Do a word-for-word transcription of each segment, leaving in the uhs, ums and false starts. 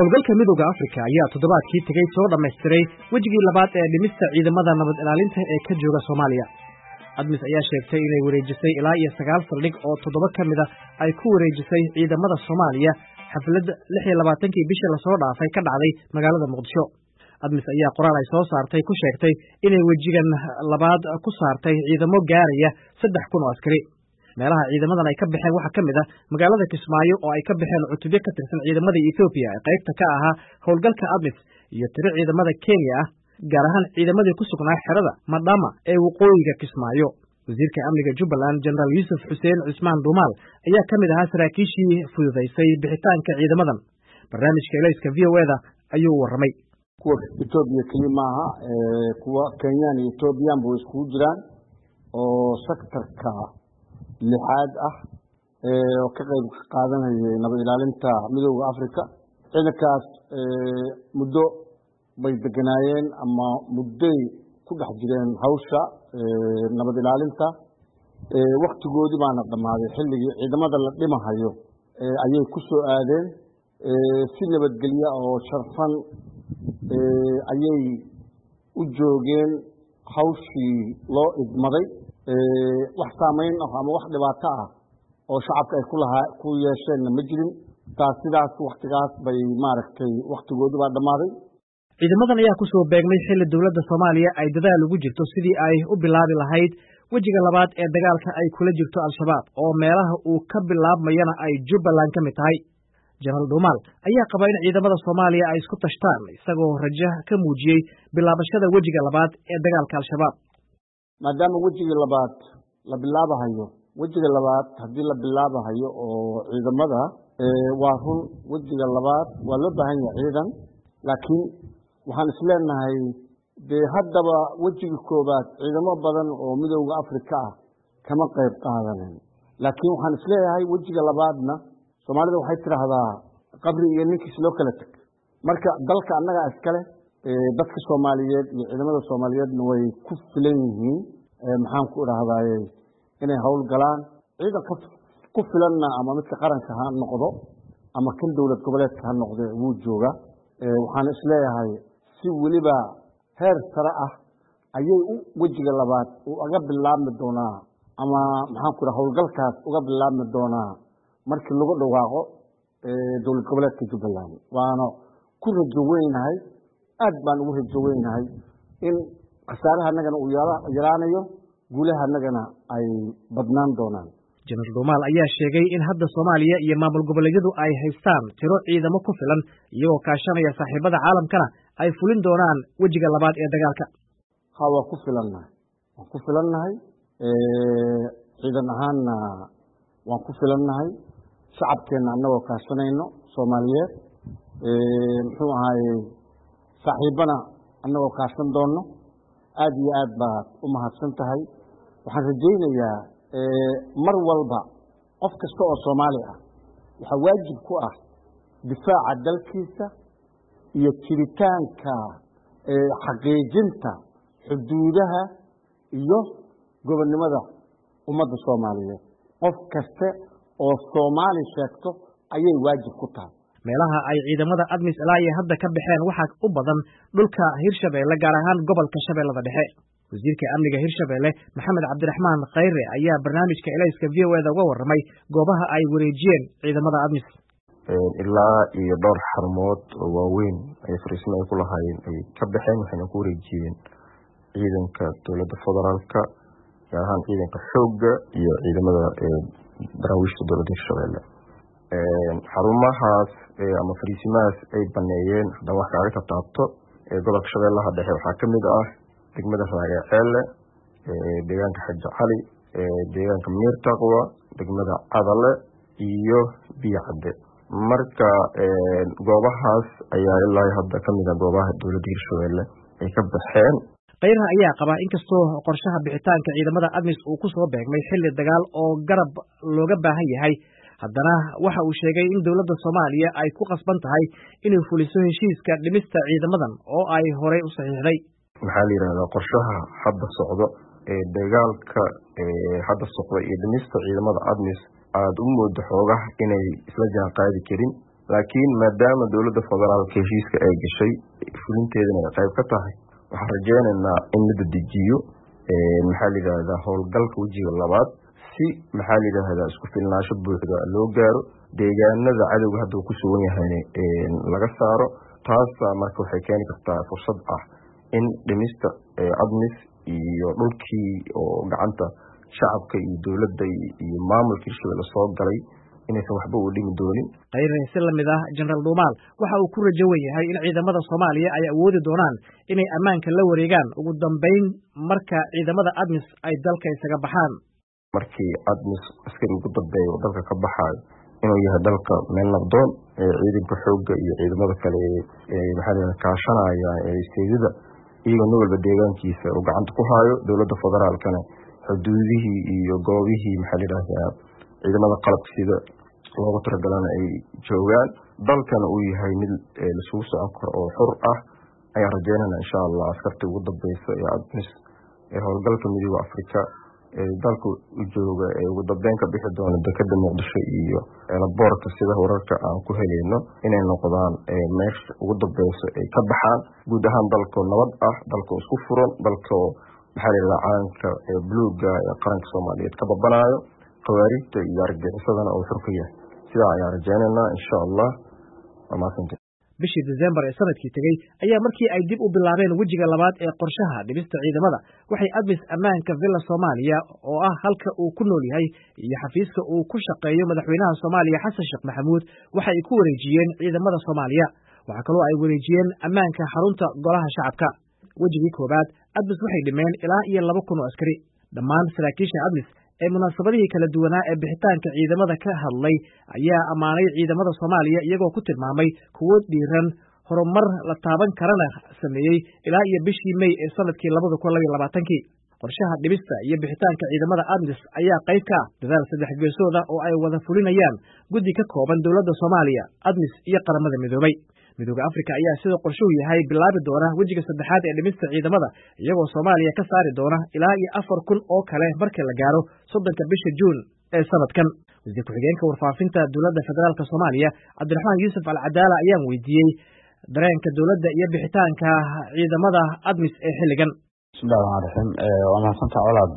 howlgalka midowga Afrika ayaa toddobaadkii tagay soo dhameystiray wejigii labaad ee dhimista ciidamada nabad ilaalinta ee ka jooga Soomaaliya. ADMIS ayaa sheegtay inay wareejisay ilaa iyo sagaal saldhig oo toddoba ka mid ah ay ku wareejisay ciidamada Soomaaliya xaflad lix iyo labaatankii bishii la soo dhaafay ka dhacday magaalada Muqdisho. ADMIS ayaa qoraal ay soo saartay ku sheegtay inay wejigan labaad ku saartay ciidamo gaaraya saddex kun oo askari. meelaha ciidamadan ay ka baxeen waxa kamid ah magaalada Kismaayo oo ay ka baxeen cutubyo ka tirsan ciidamada Ethiopia ee qaybta ka ahaa howlgalka ADMIS iyo tiro ciidamada Kenya ah gaar ahaan ciidamadii ku sugnaa xerada Madama ee waqooyiga Kismaayo. wasiirka amniga Jubbaland General Yusuf Hussein Usman Dumal ayaa kamid ahaa saraakiishii fududeysay bixitaanka ciidamadan. barnaamijka Elayska V O A da ayuu waramay. kuwa Ethiopia kalimaha ee kuwa Kenya iyo Ethiopia buu isku jiraan oo sektorka lixaad ah ee oo ka qayb qaadanaya nabad ilaalinta midowga Afrika. ciidankaas ee muddo bay deganaayeen ama mudday ku dhex jireen hawsha ee nabad ilaalinta ee waqtigoodii baana dhamaaday xilligii ciidamada la dhimahayo ee ayay ku soo aadeen ee si nabadgelyo oo sharfan ee ayay u joogeen hawshii loo idmaday ee wax saameyn ah ama wax dhibaato ah oo shacabka ay ku lahaa ku yeesheen ma jirin. taas sidaas waqtigaas bay maaragtay waqtigoodii baa dhamaaday. ciidamadan ayaa ku soo beegmay xilli dawladda Soomaaliya ay dadaal ugu jirto sidii ay u bilaabi lahayd wejiga labaad ee dagaalka ay kula jirto Al-Shabaab oo meelaha uu ka bilaabmayana ay Jubbaland ka mid tahay. General Dumal ayaa qaba in ciidamada Soomaaliya ay isku tashtaan isagoo rajo ka muujiyay bilaabashada wejiga labaad ee dagaalka Al-Shabaab. maadaama wejiga labaad la bilaabahayo wejiga labaad hadii la bilaabahayo oo ciidamada ee waa run wejiga labaad waa loo baahan yahay ciidan laakiin waxaan isleenahay de haddaba wejiga koobaad ciidamo badan oo midowga Afrika ah kama qayb qaadaneen laakiin waxaan isleeyahay wejiga labaadna Soomaalida waxay tiraahdaa qabri iyo ninkiis loo kala tag. marka dalka annaga iskale ee dadka Soomaaliyeed iyo ciidamada Soomaaliyeedna way ku filan yihiin ee maxaan ku raahdaayay inay hawl galaan ciidan ku filanna ama midka qaranka ha noqdo ama kan dawlad goboleedka ha noqdo wuu jooga. ee waxaan isleeyahay si waliba heer sare ah ayay u wejiga labaad uga bilaabmi doonaa ama maxaan ku raahdaa hawlgalkaas uga bilaabmi doonaa markii lagu dhawaaqo ee dawlad goboleedka Jubbaland. waana ku rajo weynahay aad baan ugu rajo weynahay in khasaaraha annagana uu yaraanayo guulaha annagana ay badnaan doonaan. General Dumal ayaa sheegay in hadda Soomaaliya iyo maamul goboleedyadu ay haystaan tiro ciidamo ku filan iyagoo kaashanaya saaxiibada caalamkana ay fulin doonaan wejiga labaad ee dagaalka. ha waa ku filannahay waan ku filannahay ee ciidan ahaanna waan ku filannahay shacabkeena annagoo kaashanayno Soomaaliyeed ee muxuu ahaayay saaxiibana annagoo kaashan doono. aad iyo aad baad u mahadsan tahay. waxaan rajaynayaa ee mar walba qof kasta oo Soomaali ah waxa waajib ku ah difaaca dalkiisa iyo jiritaanka ee xaqiijinta xuduudaha iyo gobonnimada ummadda Soomaaliyeed. qof kasta oo Soomaali sheegto ayay waajib ku tahay. meelaha ay ciidamada ADMIS ilaa iyo hadda ka baxeen waxa u badan dhulka Hirshabeelle gaar ahaan gobolka Shabeellada Dhexe. wasiirka amniga Hirshabeelle Maxamed Cabdiraxmaan Khayre ayaa barnaamijka Elayska V O A da uga waramay goobaha ay wareejiyeen ciidamada ADMIS. ilaa iyo dhowr xarmood oo waaweyn ay fariismo ay ku lahaayeen ay ka baxeen waxayna ku wareejiyeen ciidanka dowladda federaalka gaar ahaan ciidanka xoogga iyo ciidamada daraawiishta dowladda Hirshabeelle. xarumahaas ama fariisimahaas ay baneeyeen haddana wax kaaga ka taabto ee gobolka Shabeellaha Dhexe waxaa ka mid ah degmada Raagaceelle ee deegaanka Xaji Cali ee deegaanka Miirtaqwa degmada Cadale iyo Biyacade. marka goobahaas ayaa ilaa hadda ka mid ah goobaha dowladda Hirshabeelle ay ka baxeen. Khayre ayaa qaba inkastoo qorshaha bixitaanka ciidamada ADMIS uu ku soo beegmay xilli dagaal oo garab looga baahan yahay haddana waxa uu sheegay in dawladda Soomaaliya ay ku qasban tahay inay fuliso heshiiska dhimista ciidamadan oo ay horey u saxiixday. maxaa la yiraahdaa qorshaha hadda socdo ee dagaalka ee hadda socda iyo dhimista ciidamada ADMIS aad u moodo xoogaha inay isla jaan qaadi karin laakiin maadaama dowladda federaalka heshiiska ay gashay fulinteedana ay qayb ka tahay waxaan rajaynaynaa in la dedejiyo maxaa la yidhaahdaa howlgalka wejiga labaad si maxaa la yidhaahdaa isku filnaansho buuxda loo gaaro deegaanada cadowga hadda uu ku sugan yahay laga saaro taasa marka waxay keeni kartaa fursad ah in dhimista admis iyo dhulkii oo gacanta shacabka iyo dowladda iyo maamulka hirshabelle soo galay inaysan waxba u dhimi doonin qayre si lamid ah jenaraal dhuumaal waxa uu ku rajo wen yahay in ciidamada soomaaliya ay awoodi doonaan inay ammaanka la wareegaan ugu dambeyn marka ciidamada admis ay dalka isaga baxaan markii admis askari ugu dambeeya dalka ka baxaayo inuu yahay dalka meel nabdoon ciidanka xoogga iyo ciidamada kale maxaa la kaashanaya isteedada iyagoo nin walba deegaankiisa uu gacanta ku haayo dowladda federaalkana xuduudihii iyo goobihii maxaa la yidhaahdaa ciidamada qalabka sida loogu talagalana ay joogaan dalkana uu yahay mid laisugu socon karo oo xur ah ayaan rajeynana insha allah askarta ugu dambeysa ee admis ee howlgalka midooda afrika ee dalka u jooga ee ugu dambeyn ka bixi doona dekada muqdisho iyo eelaboorka sida wararka aan ku helayno inay noqdaan meesha ugu dambeysa ay ka baxaan guud ahaan dalkoo nabad ah dalkoo isku furan dalkoo maxaa la yidhahdaa calanka buluuga ee qaranka soomaaliyeed ka babanaayo khawaarijta iyo argagixisadana uu xur ka yahay sidaa ayaan rajaynaynaa insha allah waa mahadsantahay bishii December ee sanadkii tagay ayaa markii ay dib u bilaabeen wejiga labaad ee qorshaha dhimista ciidamada waxay admis ammaanka villa Soomaaliya oo ah halka uu ku nool yahay iyo xafiiska uu ku shaqeeyo madaxweynaha Soomaaliya Xasan Sheekh Maxamuud waxa ay ku wareejiyeen ciidamada Soomaaliya waxa kale oo ay wareejiyeen ammaanka xarunta golaha shacabka wejigii koobaad admis waxay dhimeen ilaa iyo laba kun oo askari dhammaan saraakiisha admis ee munaasabadihii kala duwanaa ee bixitaanka ciidamada ka hadlay ayaa ammaanay ciidamada Soomaaliya iyagoo ku tilmaamay kuwo dhiiran horumar la taaban karana sameeyey ilaa iyo bishii May ee sanadkii laba kun iyo labaatan qorshaha dhibista iyo bixitaanka ciidamada admis ayaa qayb ka ah dadaal saddex geesooda oo ay wada fulinayaan guddi ka kooban dowladda Soomaaliya admis iyo qaramada midoobay midowga Afrika ayaa sidoo qorshuhu yahay bilaabi doona wejiga saddexaad ee dhimista ciidamada iyagoo Soomaaliya ka saari doona ilaa iyo afar kun oo kale marka la gaaro soddonka bisha Juun ee sanadkan wasiir ku-xigeenka warfaafinta dowladda federaalka Soomaaliya Cabdiraxmaan Yuusuf Al-Cadaala ayaan weydiiyey dareenka dowladda iyo bixitaanka ciidamada admis ee xilligan bismillahi rahmaani rahiim waa mahadsantahay walaad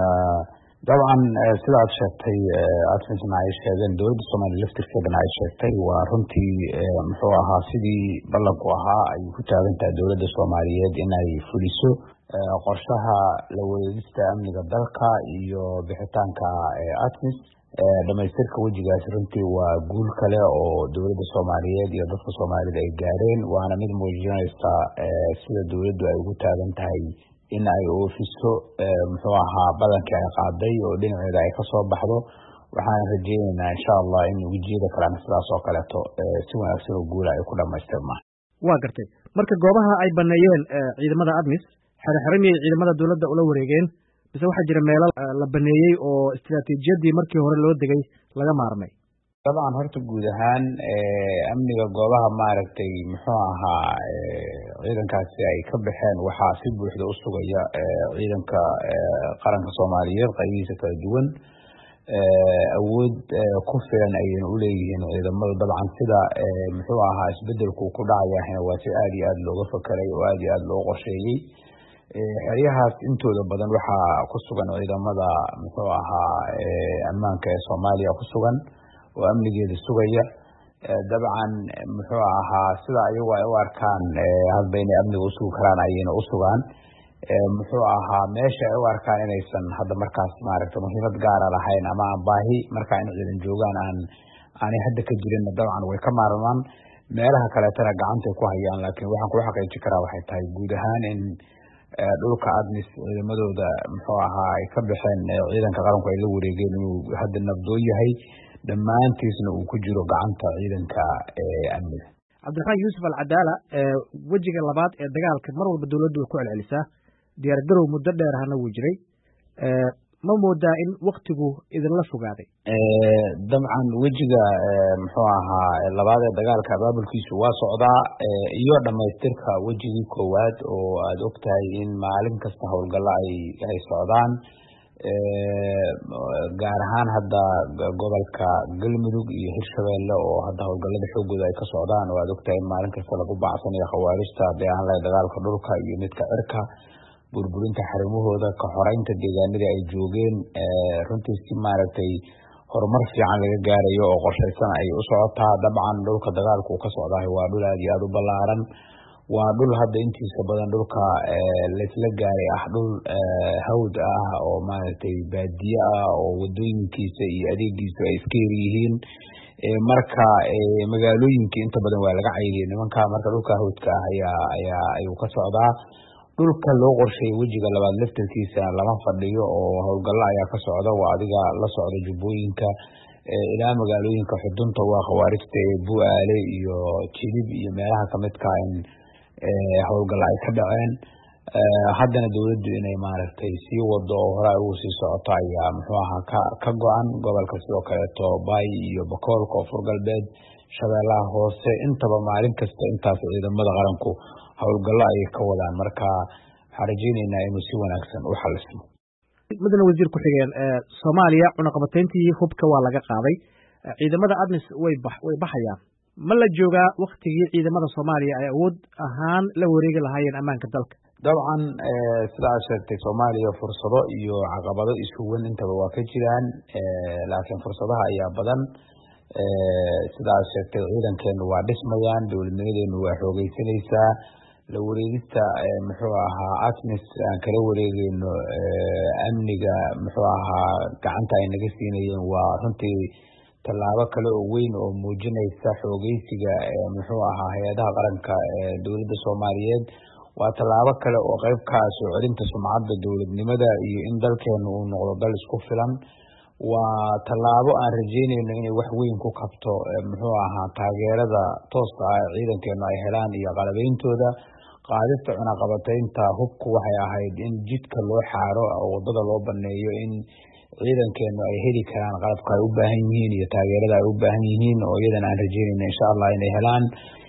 dabcan sida aad sheegtay admisna ay sheegeen dowladda Soomaaliya laftirkeedana ay sheegtay waa runtii muxuu ahaa sidii ballanku ahaa ay ku taagan tahay dowladda Soomaaliyeed inay fuliso qorshaha la wareegista amniga dalka iyo bixitaanka admis dhamaystirka wejigaas runtii waa guul kale oo dowladda Soomaaliyeed iyo dadka Soomaaliyeed ay gaareen waana mid muujinaysa sida dowladdu ay ugu taagan tahay in ay oofiso muxuu ahaa badankii ay qaaday oo dhinaceeda ay ka soo baxdo waxaan rajaynaynaa insha allah in wejiyada kalena sidaas oo kaleeto si wanaagsan oo guula ay ku dhamaystirmaan waa gartay marka goobaha ay baneeyeen ciidamada admis xerxeramiyay ciidamada dowladda ula wareegeen bise waxaa jira meelo la baneeyey oo istiraatiijiyadii markii hore loo degay laga maarmay dabcan horta guud ahaan amniga goobaha maaragtay muxuu ahaa ciidankaasi ay ka baxeen waxaa si buuxda u sugaya ciidanka qaranka Soomaaliyeed qaybihiisa kala duwan awood ku filan ayayna u leeyihiin ciidamada dabcan sida muxuu ahaa isbedelku ku dhacaya waa si aad iyo aad looga fakaray oo aad iyo aad loo qorsheeyey xeryahaas intooda badan waxaa ku sugan ciidamada muxuu ahaa ammaanka ee Soomaaliya ku sugan oo amnigeeda sugaya dabcan muxuu ahaa sida ayagu ay u arkaan hadba inay amniga u sugi karaan ayayna u sugaan muxuu ahaa meesha ay u arkaan inaysan hadda markaas maaragtay muhiimad gaara lahayn ama aan baahi markaa in ciidan joogaan aan aanay hadda ka jirin dabcan way ka maarmaan meelaha kaleetana gacantay ku hayaan laakiin waxaan ku xaqiijin karaa waxay tahay guud ahaan in dhulka admis ciidamadooda muxuu ahaa ay ka baxeen ciidanka qaranku ay la wareegeen inuu hadda nabdoon yahay dhammaantiisna uu ku jiro gacanta ciidanka amniga Cabdiraxmaan Yuusuf Al-Cadaala wejiga labaad ee dagaalka mar walba dowladdu ku celcelisaa diyaar garow muddo dheer ahna wuu jiray ma moodaa in waqtigu idinla fogaaday dabcan wejiga muxuu ahaa labaad ee dagaalka abaabulkiisu waa socdaa iyo dhamaystirka wejigii koowaad oo aad ogtahay in maalin kasta howlgallo ay ay socdaan gaar ahaan hadda gobolka Galmudug iyo Hirshabeelle oo hadda howlgallada xoogooda ay ka socdaan oo aad ogtahay in maalin kasta lagu bacsanayo khawaarijta deegaan la dagaalka dhulka iyo midka cirka burburinta xarumahooda ka xoreynta deegaanada ay joogeen runtii si maaragtay horumar fiican laga gaarayo oo qorshaysan ay u socotaa dabcan dhulka dagaalku ka socdaa waa dhul aad iyo aad u ballaaran waa dhul hadda intiisa badan dhulka la isla gaaray ah dhul hawd ah oo maaragtay baadiye ah oo wadooyinkiisa iyo adeegiisu ay iska yar yihiin marka magaalooyinka inta badan waa laga cayriyay nimanka marka dhulka hawdka ah ayaa ayaa ayuu ka socdaa dhulka loo qorsheeyay wejiga labaad laftarkiisa lama fadhiyo oo howlgallo ayaa ka socda waa adiga la socda jubbooyinka ilaa magaalooyinka xudunta waa khawaarijta ee Bu'aale iyo Jilib iyo meelaha kamidka in howlgallo ay ka dhaceen haddana dawladdu inay maaragtay sii wado oo hore ugu sii socoto ayaa muxuu ahaa ka ka go-an gobolka sidoo kaleeto Bay iyo Bakool Koonfur Galbeed Shabeellaha Hoose intaba maalin kasta intaas ciidamada qaranku howlgallo ay ka wadaan marka waxaan rajaynaynaa inuu si wanaagsan u xalismo mudane wasiir ku xigeen Soomaaliya cunaqabatayntii hubka waa laga qaaday ciidamada ADMIS way way baxayaan ma la joogaa waqtigii ciidamada Soomaaliya ay awood ahaan la wareegi lahaayeen ammaanka dalka dabcan sidaa sheegtay Soomaaliya fursado iyo caqabado isuwan intaba waa ka jiraan laakiin fursadaha ayaa badan sidaa sheegtay ciidankeenu waa dhismayaan dowladnimadeenu waa xoogaysanaysaa la wareegista muxuu ahaa ADMIS aan kala wareegayno amniga muxuu ahaa gacanta ay naga siinayeen waa runtii tallaabo kale oo weyn oo muujinaysa xoogaysiga muxuu ahaa hay'adaha qaranka ee dowladda Soomaaliyeed waa tallaabo kale oo qayb ka ah soo celinta sumcadda dowladnimada iyo in dalkeenu uu noqdo dal isku filan waa tallaabo aan rajaynayno inay wax weyn ku qabto muxuu ahaa taageerada tooska ah ciidankeenu ay helaan iyo qalabeyntooda qaadista cunaqabataynta hubku waxay ahayd in jidka loo xaaro oo wadada loo baneeyo in ciidankeenu ay heli karaan qalabka ay u baahan yihiin iyo taageerada ay u baahan yihiin oo iyadana aan rajaynayno insha Allah inay helaan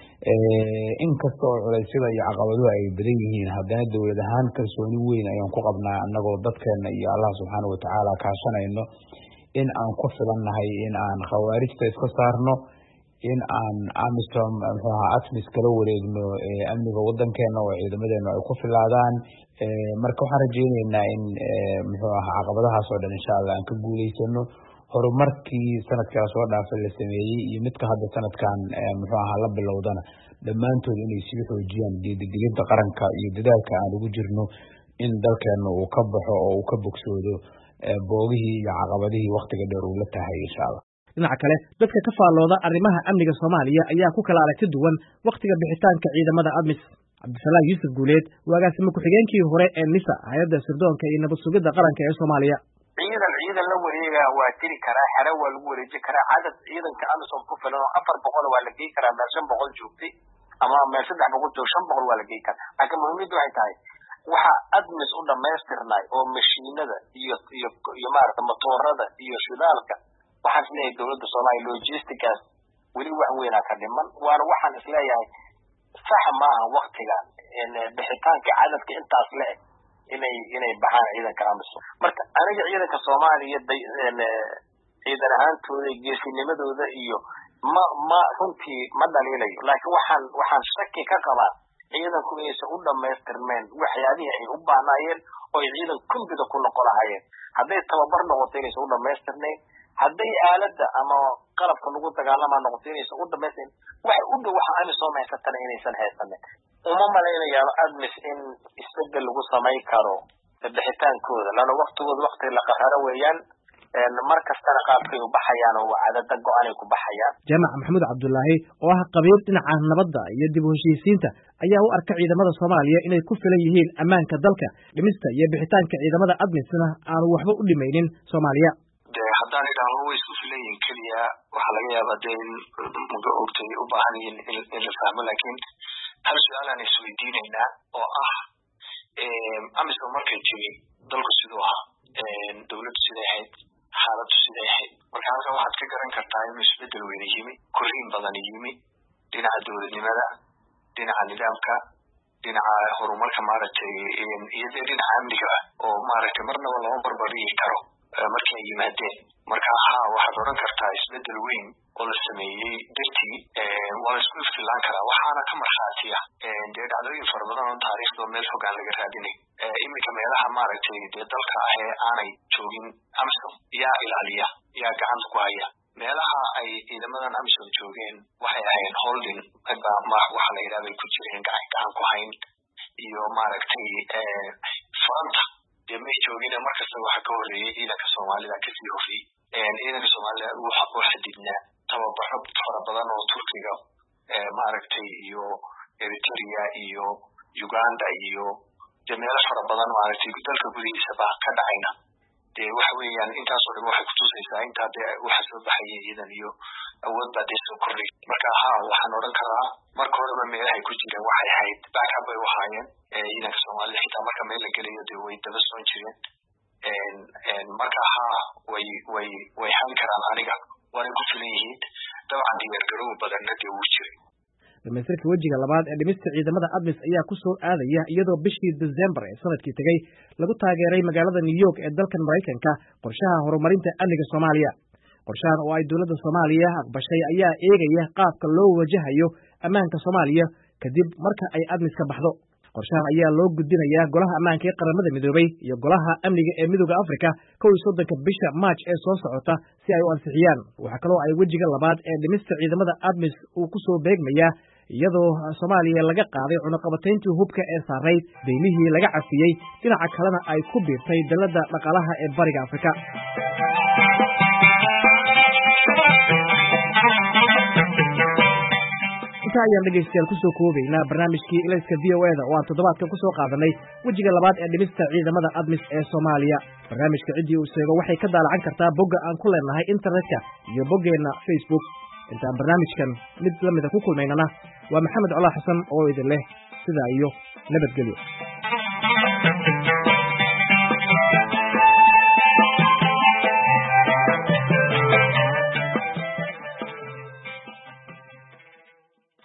inkasta oo culaysyada iyo caqabaduhu ay badan yihiin haddana dowlad ahaan kalsooni weyn ayaan ku qabnaa annagoo dadkeena iyo Allah subxaanahu wa tacaala kaashanayno in aan ku filannahay in aan khawaarijta iska saarno in aan AMISOM muxuu ahaa ADMIS kala wareegno amniga wadankeena oo ciidamadeenu ay ku filaadaan marka waxaan rajaynaynaa in muxuu ahaa caqabadahaas oo dhan insha Allah aan ka guuleysano horumarkii sanadkaa soo dhaafay la sameeyey iyo midka hadda sanadkan muxuu ahaa la bilowdana dhammaantood inay sii xoojiyaan dhiirigelinta qaranka iyo dadaalka aan ugu jirno in dalkeenu uu ka baxo oo uu ka bogsoodo boogihii iyo caqabadihii waqtiga dheer uu la tahay insha Allah dhinaca kale dadka ka faallooda arrimaha amniga Soomaaliya ayaa ku kala aragti duwan waqtiga bixitaanka ciidamada ADMIS Cabdisalaam Yuusuf Guuleed agaasimo ku-xigeenkii hore ee NISA hay'adda sirdoonka iyo nabad sugidda qaranka ee Soomaaliya ciidan ciidan la wareega waa tiri karaa xara waa lagu wareeji karaa cadad ciidanka AMISOM ku filan afar boqol waa la geey karaa meel shan boqol joogtay ama meel saddex boqol joog shan boqol waa la geey karaa laakiin muhiimadu waxay tahay waxa ADMIS u dhamaystirnay oo mashiinada iyo iyo iyo maaragta matoorada iyo shidaalka waxaan isleeyahay dowladda Soomaaliya logistics weli wax weyn ka dhiman waana waxaan isleeyahay sax ma aha waqtigan in bixitaanka cadadka intaas la eg inay inay baxaan ciidanka AMISOM marka aniga ciidanka Soomaaliya ciidan ahaantooda geesinimadooda iyo ma ma runtii ma dhaliilayo laakiin waxaan waxaan shaki ka qabaa ciidanku inaysan u dhamaystirmeen waxyaabihii ay u baahnaayeen oo ay ciidan kumbida ku noqon lahaayeen hadday tababar noqoto inaysan u dhamaystirnayn hadday aaladda ama qalabka lagu dagaalama noqoto inaysan u dhamaystirin wax u dhow waxa AMISOM haysatana inaysan haysanin uma malaynayaa ADMIS in isbedel lagu samayn karo bixitaankooda lana waqtigooda waqti la qaharo weeyaan mar kastana qaabkay u baxayaan oo cadada go'an ay ku baxayaan Jaamac Maxamuud Cabdullaahi oo ah qabiil dhinaca nabadda iyo dib u heshiisiinta ayaa u arka ciidamada Soomaaliya inay ku filan yihiin ammaanka dalka dhimista iyo bixitaanka ciidamada ADMISna aan waxba u dhimaynin Soomaaliya haddaan idhaahdo way isku filan yihiin keliya waxaa laga yaabaa dee in mudo ogtay u baahan yihiin in la fahmo laakiin hal su-aal aan isweydiinaynaa oo ah AMISOM markay tiri dalku siduu ahaa dowladdu siday ahayd xaaladdu siday ahayd marka halkan waxaad ka garan kartaa inuu isbedel weyna yimi korriin badan yimi dhinaca dowladnimada dhinaca nidaamka dhinaca horumarka maaragtay iyo dee dhinaca amniga oo maaragtay marnaba lama barbardhigi karo markii ay yimaadeen marka haa waxaad oran kartaa isbedel weyn oo la sameeyey dartii waa la isku iftilaan karaa waxaana ka markhaatiya dee dhacdooyin fara badan oo taariikhda meel fogaan laga raadinay iminka meelaha maaragtay dee dalka ahee aanay joogin amisom yaa ilaaliya yaa gacanta ku haya meelaha ay ciidamadan amisom joogeen waxay ahayn holding waxa la yidhahda ay ku jireen gacan gacan ku hayn iyo maaragtay fronta dee may joogin markasta waxa ka horreeyey ciidanka soomaalida kasii horreeyey ciidanka soomaalida waxa u xadidnaa tababaro fara badan oo turkiga maaragtay iyo eritrea iyo uganda iyo dee meelo fara badan maaragtay dalka gudihiisaba ka dhacayna dee waxa weeyaan intaasoo dhan waxay kutusaysaa intaa dee waxa soo baxaya ciidan iyo awood baa dee soo kordhay marka haa waxaan odhan karaa marka horeba meelahay ku jireen waxay ahayd backup bay u haayeen ciidanka soomaalida xitaa marka meel la gelayo dee way daba soon jireen marka haa way way way hali karaan aniga waanay ku filan yihiin dabcan diyaargarow badanna dee wuu jiray dhamaystirka wejiga labaad ee dhimista ciidamada admis ayaa ku soo aadaya iyadoo bishii December ee sanadkii tagay lagu taageeray magaalada New York ee dalkan Mareykanka qorshaha horumarinta amniga Soomaaliya qorshahan oo ay dawladda Soomaaliya aqbashay ayaa eegaya qaabka loo wajahayo ammaanka Soomaaliya kadib marka ay admis ka baxdo qorshahan ayaa loo gudbinayaa golaha ammaanka ee qaramada midoobay iyo golaha amniga ee midowga Afrika kow iyo soddonka bisha March ee soo socota si ay u ansixiyaan waxa kale oo ay wejiga labaad ee dhimista ciidamada admis uu ku soo beegmaya iyadoo Soomaaliya laga qaaday cunaqabatayntii hubka ee saareyd deymihii laga cafiyey dhinaca kalena ay ku biirtay dalada dhaqaalaha ee bariga Afrika inta ayaan dhegeystayaal ku soo koobaynaa barnaamijkii ilayska V O A da oo aan toddobaadkan ku soo qaadanay wejiga labaad ee dhimista ciidamada admis ee Soomaaliya barnaamijka cidii uu sheego waxay ka daalacan kartaa bogga aan ku leenahay internetka iyo boggeena Facebook intaan barnaamijkan mid la mid ah ku kulmaynana waa Maxamed Colaal Xasan oo idin leh sidaa iyo nabadgelyo